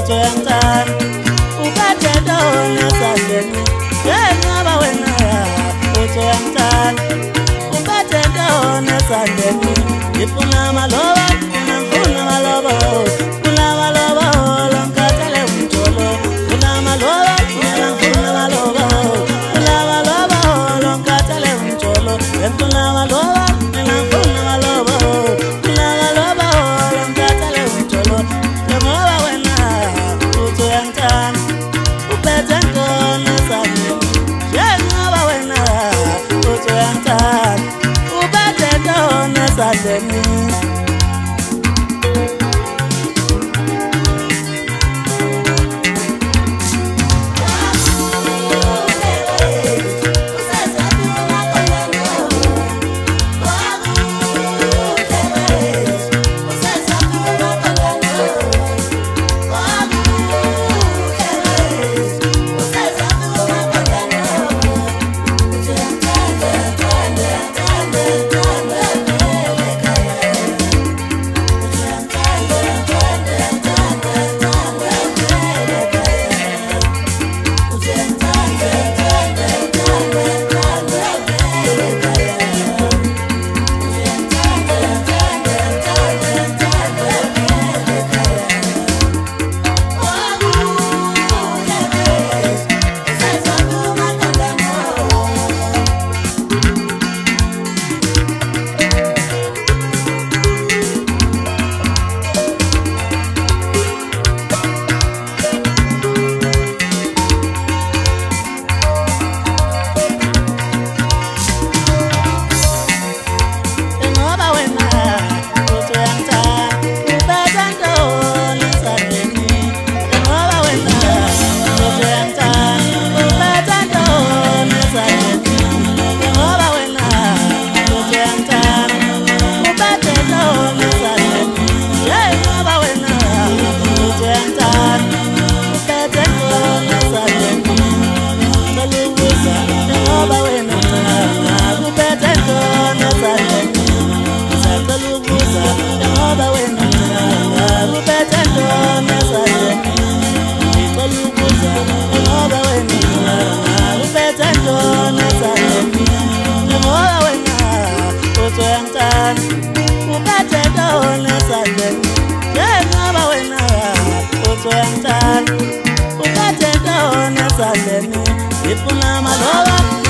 uthi uyangithanda uphethe ntoni esandleni njengaba wena uthi uyangithanda uphethe ntoni esandleni ngifuna amaloba ngifuna amaloba ngifuna amaloba ngikhathele umjolo ngifuna amaloba ngifuna amaloba ngifuna amaloba ngikhathele umjolo ngifuna amaloba ngifuna amaloba ngifuna amaloba ngikhathele umjolo njengoba wena uthi uyangithanda uphethe ntoni esandleni njengoba wena uthi uyangithanda uphethe ntoni esandleni. If you